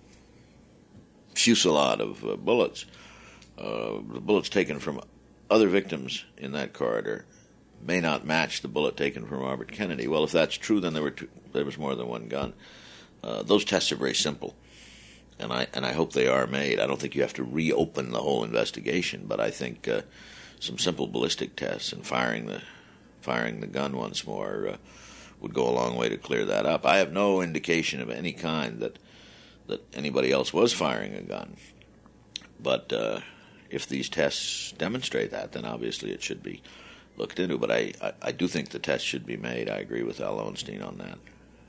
fusillade of uh, bullets, uh, the bullets taken from other victims in that corridor may not match the bullet taken from Robert Kennedy. Well, if that's true, then there were two, there was more than one gun. Uh, those tests are very simple. And I and I hope they are made. I don't think you have to reopen the whole investigation, but I think uh, some simple ballistic tests and firing the firing the gun once more uh, would go a long way to clear that up. I have no indication of any kind that that anybody else was firing a gun. But uh, if these tests demonstrate that, then obviously it should be looked into. But I, I, I do think the tests should be made. I agree with Al Lowenstein on that.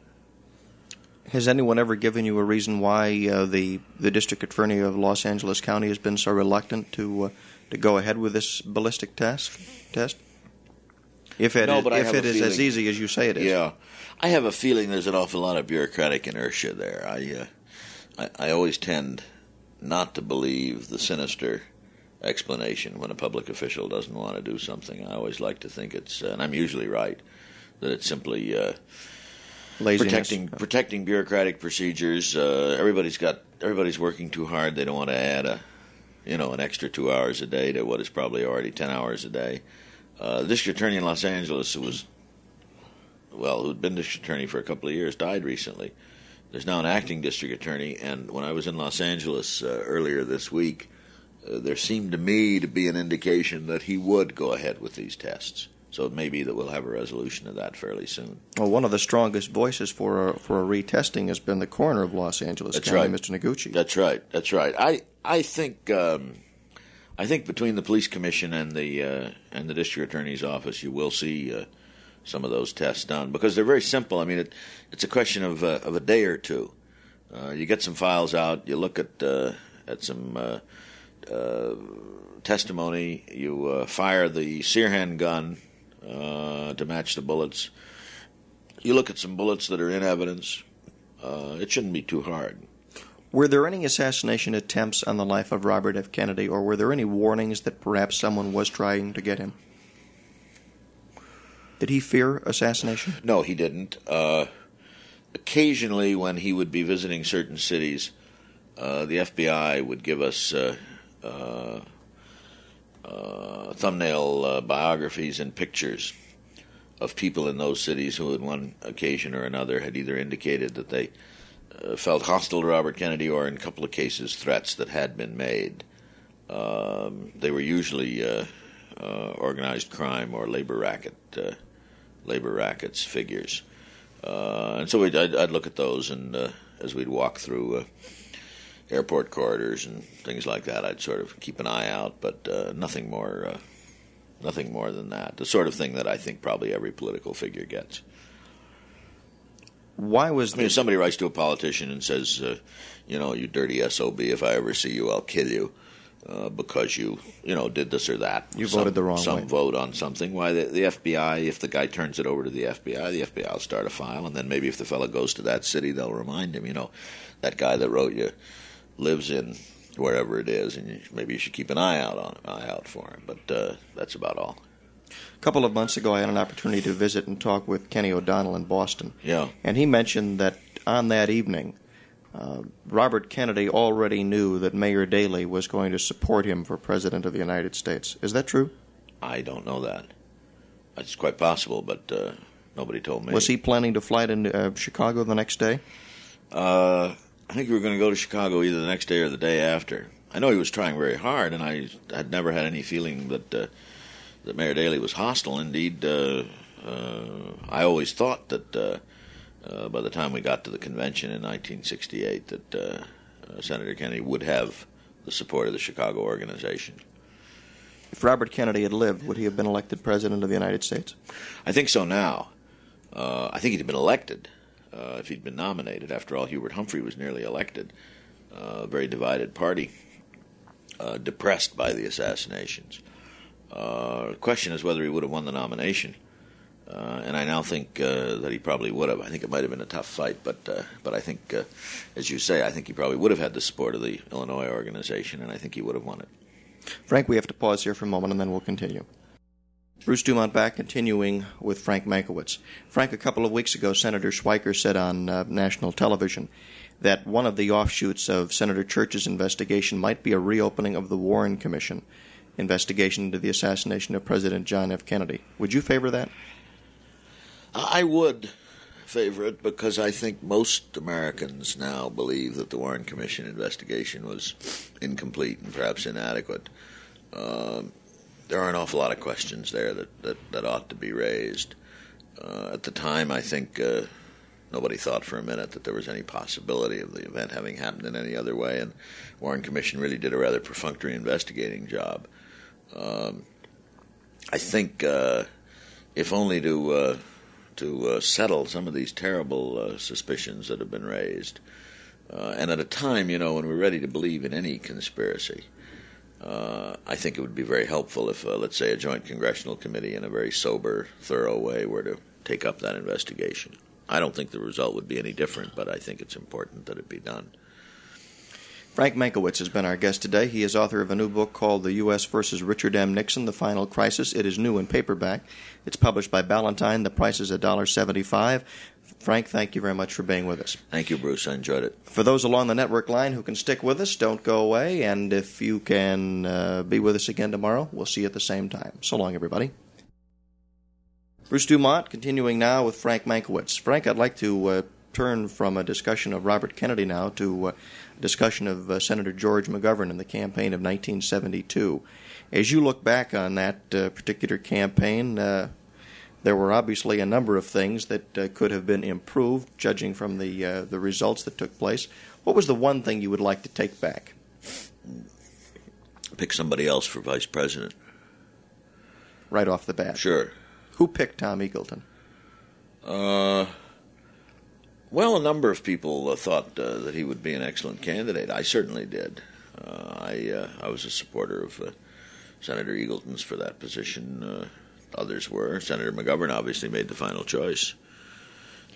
Has anyone ever given you a reason why uh, the the district attorney of Los Angeles County has been so reluctant to uh, to go ahead with this ballistic test? Test, if it no, is, but I if have it a is feeling, as easy as you say it is. Yeah, I have a feeling there's an awful lot of bureaucratic inertia there. I uh, I, I always tend not to believe the sinister explanation when a public official doesn't want to do something. I always like to think it's, uh, and I'm usually right, that it's simply. Uh, Laziness. Protecting protecting bureaucratic procedures. Uh, everybody's got everybody's working too hard. They don't want to add a, you know, an extra two hours a day to what is probably already ten hours a day. Uh, the district attorney in Los Angeles, who was, well, who'd been district attorney for a couple of years, died recently. There's now an acting district attorney, and when I was in Los Angeles uh, earlier this week, uh, there seemed to me to be an indication that he would go ahead with these tests. So it may be that we'll have a resolution of that fairly soon. Well, one of the strongest voices for a, for a retesting has been the coroner of Los Angeles That's County, right. Mister Noguchi. That's right. That's right. I I think um, I think between the police commission and the uh, and the district attorney's office, you will see uh, some of those tests done because they're very simple. I mean, it, it's a question of uh, of a day or two. Uh, you get some files out. You look at uh, at some uh, uh, testimony. You uh, fire the Sirhan gun. Uh, to match the bullets. You look at some bullets that are in evidence. uh, it shouldn't be too hard. Were there any assassination attempts on the life of Robert F. Kennedy, or were there any warnings that perhaps someone was trying to get him? Did he fear assassination? No, he didn't. Uh, occasionally, when he would be visiting certain cities, uh, the F B I would give us uh, uh, uh, thumbnail uh, biographies and pictures of people in those cities who, on one occasion or another, had either indicated that they uh, felt hostile to Robert Kennedy, or in a couple of cases, threats that had been made. Um, they were usually uh, uh, organized crime or labor racket, uh, labor rackets figures, uh, and so we'd, I'd, I'd look at those, and uh, as we'd walk through uh, airport corridors and things like that, I'd sort of keep an eye out, but uh, nothing more. Uh, Nothing more than that. The sort of thing that I think probably every political figure gets. Why was I mean, if somebody writes to a politician and says, uh, you know, you dirty S O B, if I ever see you, I'll kill you uh, because you, you know, did this or that. You some, voted the wrong some way. Some vote on something. Why, the, the F B I, if the guy turns it over to the F B I, the F B I will start a file, and then maybe if the fellow goes to that city, they'll remind him, you know, that guy that wrote you lives in wherever it is, and you, maybe you should keep an eye out on him, eye out for him. But uh, that's about all. A couple of months ago, I had an opportunity to visit and talk with Kenny O'Donnell in Boston. Yeah. And he mentioned that on that evening, uh, Robert Kennedy already knew that Mayor Daley was going to support him for President of the United States. Is that true? I don't know that. It's quite possible, but uh, nobody told me. Was he planning to fly to uh, Chicago the next day? Uh... I think we were going to go to Chicago either the next day or the day after. I know he was trying very hard, and I had never had any feeling that uh, that Mayor Daley was hostile. Indeed, uh, uh, I always thought that uh, uh, by the time we got to the convention in nineteen sixty-eight that uh, uh, Senator Kennedy would have the support of the Chicago organization. If Robert Kennedy had lived, would he have been elected President of the United States? I think so now. Uh, I think he'd have been elected. Uh, if he'd been nominated. After all, Hubert Humphrey was nearly elected. Uh, a very divided party, uh, depressed by the assassinations. Uh, the question is whether he would have won the nomination. Uh, and I now think uh, that he probably would have. I think it might have been a tough fight, but uh, but I think, uh, as you say, I think he probably would have had the support of the Illinois organization, and I think he would have won it. Frank, we have to pause here for a moment, and then we'll continue. Bruce Dumont back, continuing with Frank Mankiewicz. Frank, a couple of weeks ago, Senator Schweiker said on uh, national television that one of the offshoots of Senator Church's investigation might be a reopening of the Warren Commission investigation into the assassination of President John F. Kennedy. Would you favor that? I would favor it because I think most Americans now believe that the Warren Commission investigation was incomplete and perhaps inadequate. Um, There are an awful lot of questions there that, that, that ought to be raised. Uh, at the time, I think uh, nobody thought for a minute that there was any possibility of the event having happened in any other way, and Warren Commission really did a rather perfunctory investigating job. Um, I think, uh, if only to uh, to uh, settle some of these terrible uh, suspicions that have been raised, uh, and at a time, you know, when we're ready to believe in any conspiracy. Uh, I think it would be very helpful if, uh, let's say, a joint congressional committee in a very sober, thorough way were to take up that investigation. I don't think the result would be any different, but I think it's important that it be done. Frank Mankiewicz has been our guest today. He is author of a new book called The U S versus Richard M. Nixon, The Final Crisis. It is new in paperback. It's published by Ballantine. The price is one dollar seventy-five. Frank, thank you very much for being with us. Thank you, Bruce. I enjoyed it. For those along the network line who can stick with us, don't go away. And if you can uh, be with us again tomorrow, we'll see you at the same time. So long, everybody. Bruce Dumont, continuing now with Frank Mankiewicz. Frank, I'd like to uh, turn from a discussion of Robert Kennedy now to uh, a discussion of uh, Senator George McGovern in the campaign of nineteen seventy-two. As you look back on that uh, particular campaign, uh, there were obviously a number of things that uh, could have been improved, judging from the uh, the results that took place. What was the one thing you would like to take back? Pick somebody else for vice president. Right off the bat. Sure. Who picked Tom Eagleton? Uh, well, a number of people uh, thought uh, that he would be an excellent candidate. I certainly did. Uh, I uh, I was a supporter of uh, Senator Eagleton's for that position. Uh, others were. Senator McGovern obviously made the final choice.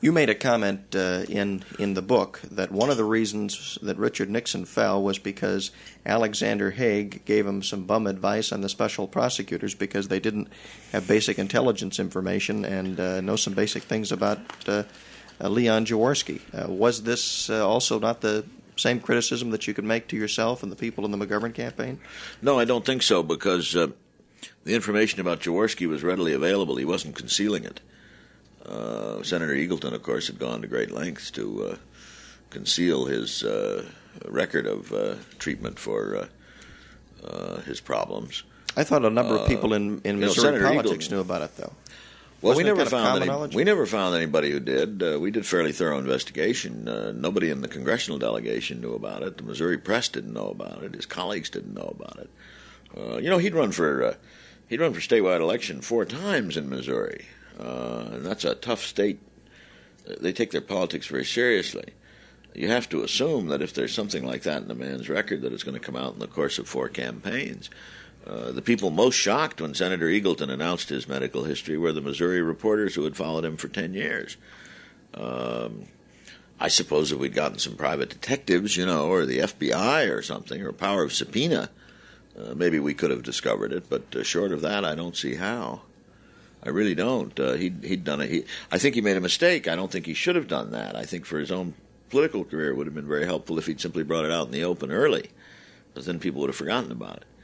You made a comment uh, in in the book that one of the reasons that Richard Nixon fell was because Alexander Haig gave him some bum advice on the special prosecutors because they didn't have basic intelligence information and uh, know some basic things about uh, uh, Leon Jaworski. Uh, was this uh, also not the same criticism that you could make to yourself and the people in the McGovern campaign? No, I don't think so, because uh, the information about Jaworski was readily available. He wasn't concealing it. Uh, Senator Eagleton, of course, had gone to great lengths to uh, conceal his uh, record of uh, treatment for uh, uh, his problems. I thought a number of people in, in Missouri know, politics Eagleton, knew about it, though. Well, Wasn't we never kind of found any, knowledge? we never found anybody who did. Uh, we did fairly thorough investigation. Uh, nobody in the congressional delegation knew about it. The Missouri press didn't know about it. His colleagues didn't know about it. Uh, you know, he'd run for uh, he'd run for statewide election four times in Missouri, uh, and that's a tough state. They take their politics very seriously. You have to assume that if there's something like that in a man's record, that it's going to come out in the course of four campaigns. Uh, the people most shocked when Senator Eagleton announced his medical history were the Missouri reporters who had followed him for ten years. Um, I suppose if we'd gotten some private detectives, you know, or the F B I or something, or power of subpoena, uh, maybe we could have discovered it. But uh, short of that, I don't see how. I really don't. Uh, he'd, he'd done it. He, I think he made a mistake. I don't think he should have done that. I think for his own political career, it would have been very helpful if he'd simply brought it out in the open early, because then people would have forgotten about it.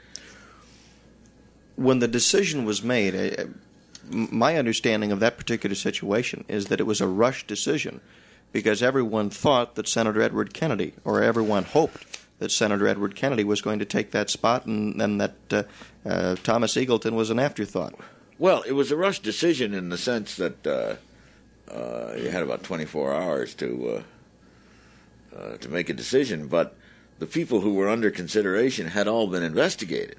When the decision was made, uh, my understanding of that particular situation is that it was a rushed decision because everyone thought that Senator Edward Kennedy, or everyone hoped that Senator Edward Kennedy was going to take that spot, and, and that uh, uh, Thomas Eagleton was an afterthought. Well, it was a rushed decision in the sense that uh, uh, you had about twenty-four hours to uh, uh, to make a decision, but the people who were under consideration had all been investigated.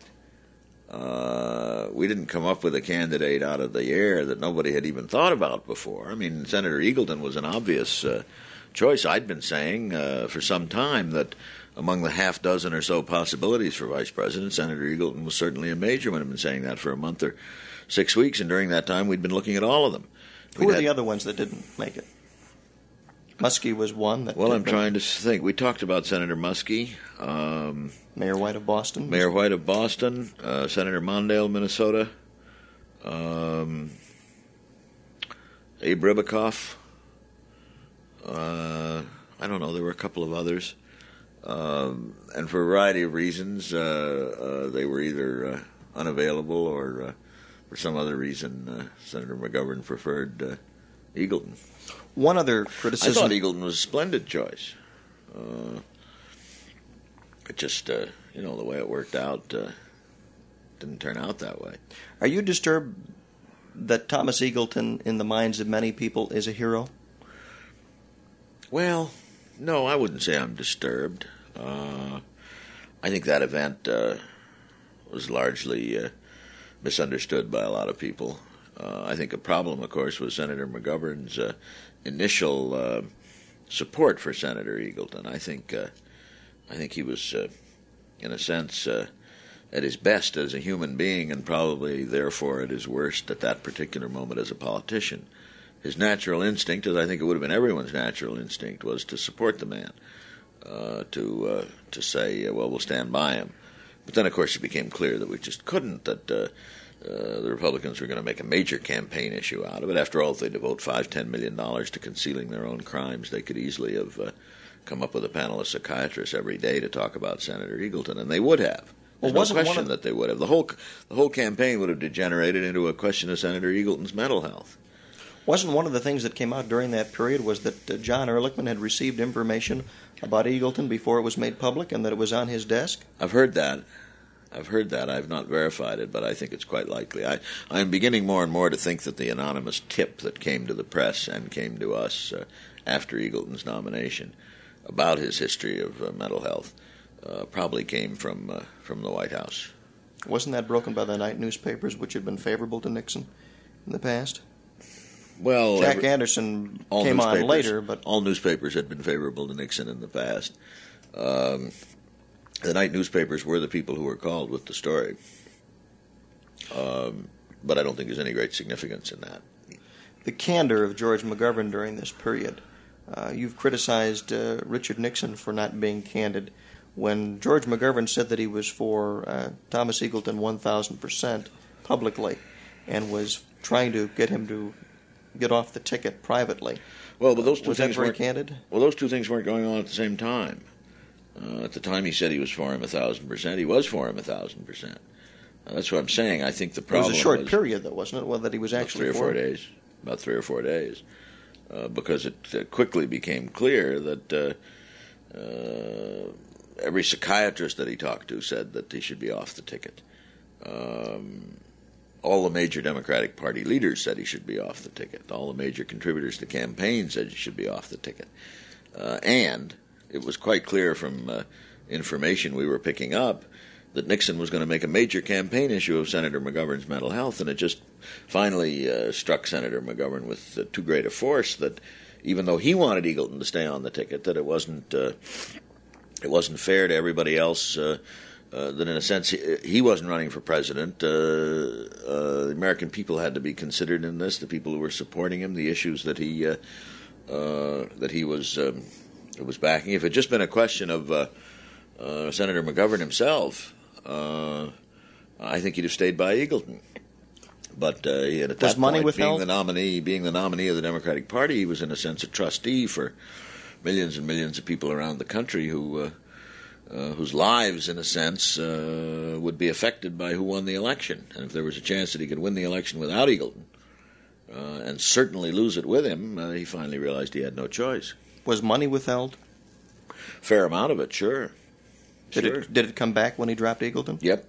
Uh, we didn't come up with a candidate out of the air that nobody had even thought about before. I mean, Senator Eagleton was an obvious uh, choice. I'd been saying uh, for some time that among the half dozen or so possibilities for vice president, Senator Eagleton was certainly a major one. I've been saying that for a month or six weeks, and during that time we'd been looking at all of them. Who We'd were had, the other ones that didn't make it? Muskie was one. That well, I'm trying to think. We talked about Senator Muskie. Um, Mayor White of Boston. Mayor White of Boston. Uh, Senator Mondale, Minnesota. Um, Abe Ribicoff. Uh, I don't know. There were a couple of others. Um, and for a variety of reasons, uh, uh, they were either uh, unavailable or uh, for some other reason, uh, Senator McGovern preferred uh, Eagleton. One other criticism. I thought Eagleton was a splendid choice. Uh, it just, uh, you know, the way it worked out uh, didn't turn out that way. Are you disturbed that Thomas Eagleton, in the minds of many people, is a hero? Well, no, I wouldn't say I'm disturbed. Uh, I think that event uh, was largely uh, misunderstood by a lot of people. Uh, I think a problem, of course, was Senator McGovern's uh, initial uh, support for Senator Eagleton. I think uh, I think he was, uh, in a sense, uh, at his best as a human being, and probably, therefore, at his worst at that particular moment as a politician. His natural instinct, as I think it would have been everyone's natural instinct, was to support the man, uh, to uh, to say, uh, well, we'll stand by him. But then, of course, it became clear that we just couldn't, that uh, uh, the Republicans were going to make a major campaign issue out of it. After all, if they devote five, ten million dollars to concealing their own crimes, they could easily have uh, come up with a panel of psychiatrists every day to talk about Senator Eagleton, and they would have. There's well, no question of... that they would have. The whole the whole campaign would have degenerated into a question of Senator Eagleton's mental health. Wasn't one of the things that came out during that period was that uh, John Ehrlichman had received information about Eagleton before it was made public and that it was on his desk? I've heard that. I've heard that. I've not verified it, but I think it's quite likely. I, I'm beginning more and more to think that the anonymous tip that came to the press and came to us uh, after Eagleton's nomination about his history of uh, mental health uh, probably came from uh, from the White House. Wasn't that broken by the night newspapers, which had been favorable to Nixon in the past? Well, Jack every, Anderson came on later, but all newspapers had been favorable to Nixon in the past. Um, the night newspapers were the people who were called with the story, um, but I don't think there's any great significance in that. the candor of George McGovern during this period. Uh, you've criticized uh, Richard Nixon for not being candid. When George McGovern said that he was for uh, Thomas Eagleton one thousand percent publicly and was trying to get him to get off the ticket privately, well, but those two was things that very weren't candid? Well, those two things weren't going on at the same time. Uh, at the time he said he was for him a thousand percent, he was for him a thousand percent. That's what I'm saying. I think the problem was... It was a short was period, though, wasn't it? Well, that he was actually three or for four him? days. About three or four days. Uh, because it uh, quickly became clear that uh, uh, every psychiatrist that he talked to said that he should be off the ticket. Um, all the major Democratic Party leaders said he should be off the ticket. All the major contributors to campaigns said he should be off the ticket. Uh, and it was quite clear from uh, information we were picking up that Nixon was going to make a major campaign issue of Senator McGovern's mental health, and it just finally uh, struck Senator McGovern with uh, too great a force that even though he wanted Eagleton to stay on the ticket, that it wasn't uh, it wasn't fair to everybody else. Uh, uh, that in a sense he, he wasn't running for president. Uh, uh, the American people had to be considered in this. The people who were supporting him, the issues that he uh, uh, that he was um, was backing. If it had just been a question of uh, uh, Senator McGovern himself, Uh, I think he'd have stayed by Eagleton. But uh, he had, at Was that money point, withheld? being the nominee, being the nominee of the Democratic Party, he was in a sense a trustee for millions and millions of people around the country who, uh, uh, whose lives, in a sense, uh, would be affected by who won the election. And if there was a chance that he could win the election without Eagleton, uh, and certainly lose it with him, uh, he finally realized he had no choice. Was money withheld? Fair amount of it, sure. Did Sure. it did it come back when he dropped Eagleton? Yep.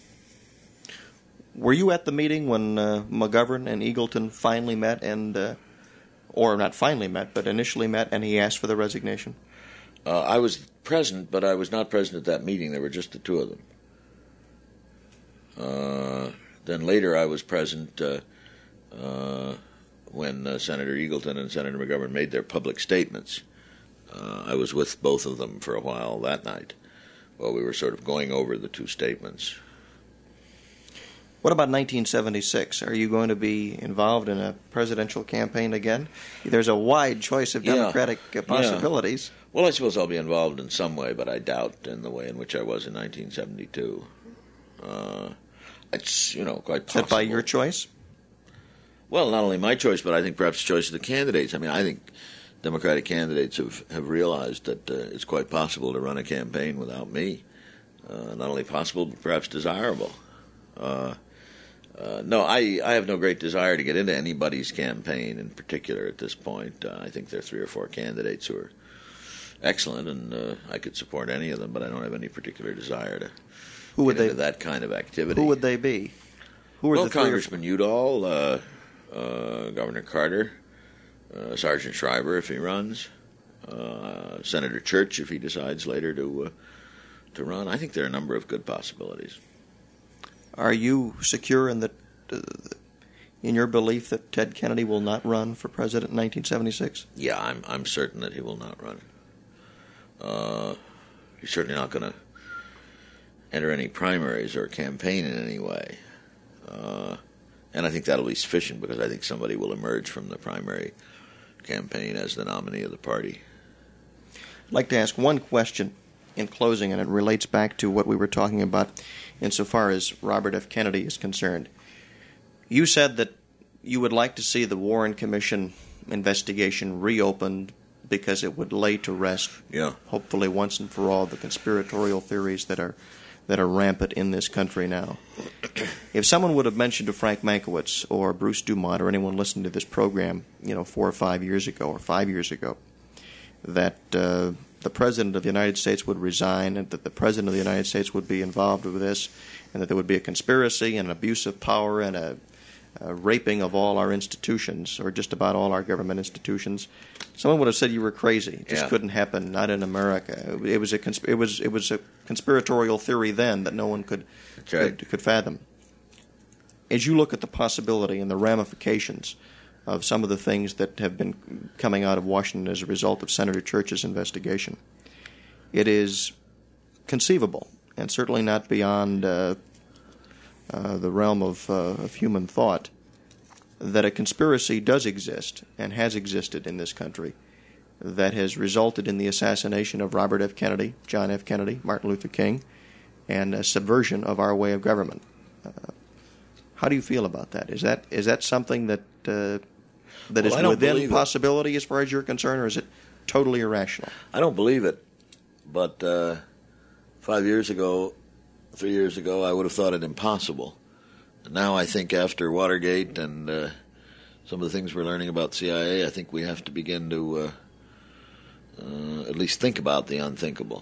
Were you at the meeting when uh, McGovern and Eagleton finally met, and uh, or not finally met, but initially met, and he asked for the resignation? Uh, I was present, but I was not present at that meeting. There were just the two of them. Uh, then later I was present uh, uh, when uh, Senator Eagleton and Senator McGovern made their public statements. Uh, I was with both of them for a while that night while we were sort of going over the two statements. What about nineteen seventy-six? Are you going to be involved in a presidential campaign again? There's a wide choice of Yeah. Democratic uh, possibilities. Yeah. Well, I suppose I'll be involved in some way, but I doubt in the way in which I was in nineteen seventy-two. Uh, it's, you know, quite possible. Is that by your choice? Well, not only my choice, but I think perhaps the choice of the candidates. I mean, I think Democratic candidates have, have realized that uh, it's quite possible to run a campaign without me. Uh, not only possible, but perhaps desirable. Uh, uh, no, I, I have no great desire to get into anybody's campaign in particular at this point. Uh, I think there are three or four candidates who are excellent, and uh, I could support any of them, but I don't have any particular desire to Who would get they? into that kind of activity. Who would they be? Who are well, the three or Congressman Udall, uh, uh, Governor Carter, uh, Sergeant Schreiber if he runs, uh, Senator Church if he decides later to uh, to run. I think there are a number of good possibilities. Are you secure in the, uh, in your belief that Ted Kennedy will not run for president in nineteen seventy-six? Yeah, I'm I'm certain that he will not run. Uh, he's certainly not going to enter any primaries or campaign in any way. Uh, and I think that'll be sufficient because I think somebody will emerge from the primary campaign as the nominee of the party. I'd like to ask one question in closing, and it relates back to what we were talking about insofar as Robert F. Kennedy is concerned. You said that you would like to see the Warren Commission investigation reopened because it would lay to rest, Yeah. hopefully once and for all, the conspiratorial theories that are that are rampant in this country now. If someone would have mentioned to Frank Mankiewicz or Bruce Dumont or anyone listening to this program, you know, four or five years ago or five years ago, that uh, the President of the United States would resign and that the President of the United States would be involved with this and that there would be a conspiracy and an abuse of power and a, a raping of all our institutions, or just about all our government institutions, someone would have said you were crazy. It just Yeah. couldn't happen, not in America. It was a consp- it was it was a conspiratorial theory then that no one could That's right. could, could fathom. As you look at the possibility and the ramifications of some of the things that have been coming out of Washington as a result of Senator Church's investigation, it is conceivable and certainly not beyond uh, uh, the realm of, uh, of human thought that a conspiracy does exist and has existed in this country that has resulted in the assassination of Robert F. Kennedy, John F. Kennedy, Martin Luther King, and a subversion of our way of government. Uh, how do you feel about that? Is that is that something that uh, that well, is within possibility as far as you're concerned, or is it totally irrational? I don't believe it, but uh, five years ago, three years ago, I would have thought it impossible. Now I think after Watergate and uh, some of the things we're learning about C I A, I think we have to begin to uh, uh, at least think about the unthinkable.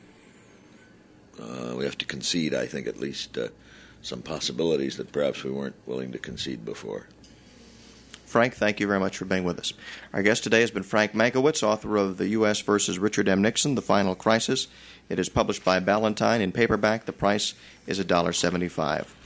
Uh, we have to concede, I think, at least uh, some possibilities that perhaps we weren't willing to concede before. Frank, thank you very much for being with us. Our guest today has been Frank Mankiewicz, author of The U S versus Richard M. Nixon, The Final Crisis. It is published by Ballantine in paperback. The price is one dollar seventy-five.